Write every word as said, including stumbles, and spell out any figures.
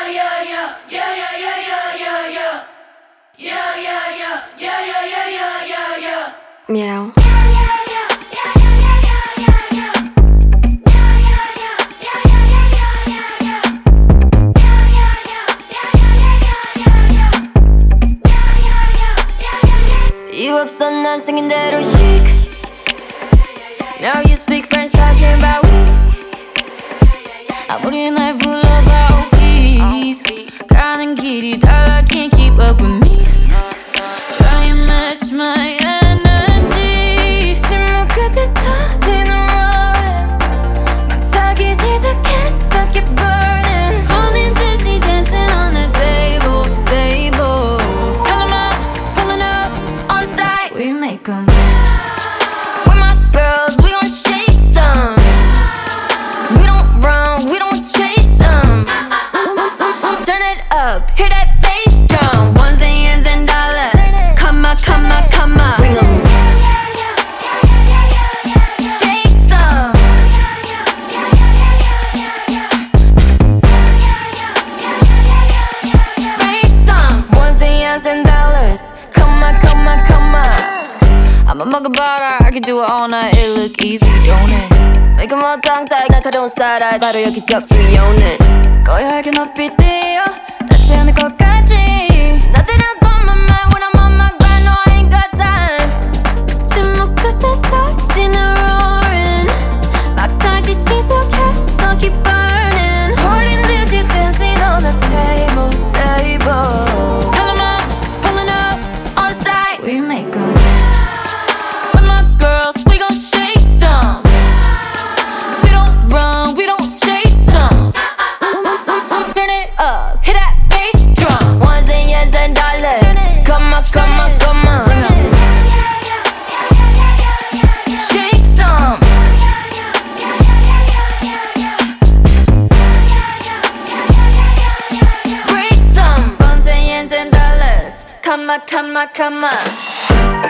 Meow. You 없어 난 생긴 대로 chic. Now you speak French talking about we. 아무리 날 불러봐 oh please. 가는 길이 달라 can't keep up with me. Try and match my energy. 침묵 끝에 터지는 roaring. 막 타기 시작했어 keep burning. 홀린 듯이 dancing on the table, table. Tell 'em I'm pulling up on site. We make 'em. We're my girls, we gon' shake some. We don't run, we don't chase them. Turn it up, hear that bass drum. Ones and years and dollars. Come on, come on, come on. Bring 'em. Shake some. Break some. Ones and years and dollars. Come on, come on, come on. I'm a mug of butter, I can do it all night. It look easy, don't it? Make 'em all tongue-tied, 날카로운 사라. 바로 여기 접수해 오는. 고요하게 높이 뛰어 닿지 않을 것까지. Nothing else on my mind when I'm on my grind. No, I ain't got time. 침묵 끝에 터지는 roaring. 막 타기 시작했어 keep burning. 홀린 듯이 dancing on the table, table. Tell 'em I'm pulling up on site. We make 'em. With my girls, we gon' shake some. We don't run, we don't chase some. Turn it up, hit that bass drum. Ones and years and dollars. Come on, come on, come on. Shake some. Break some. Ones and years and dollars. Come on, come on, come on.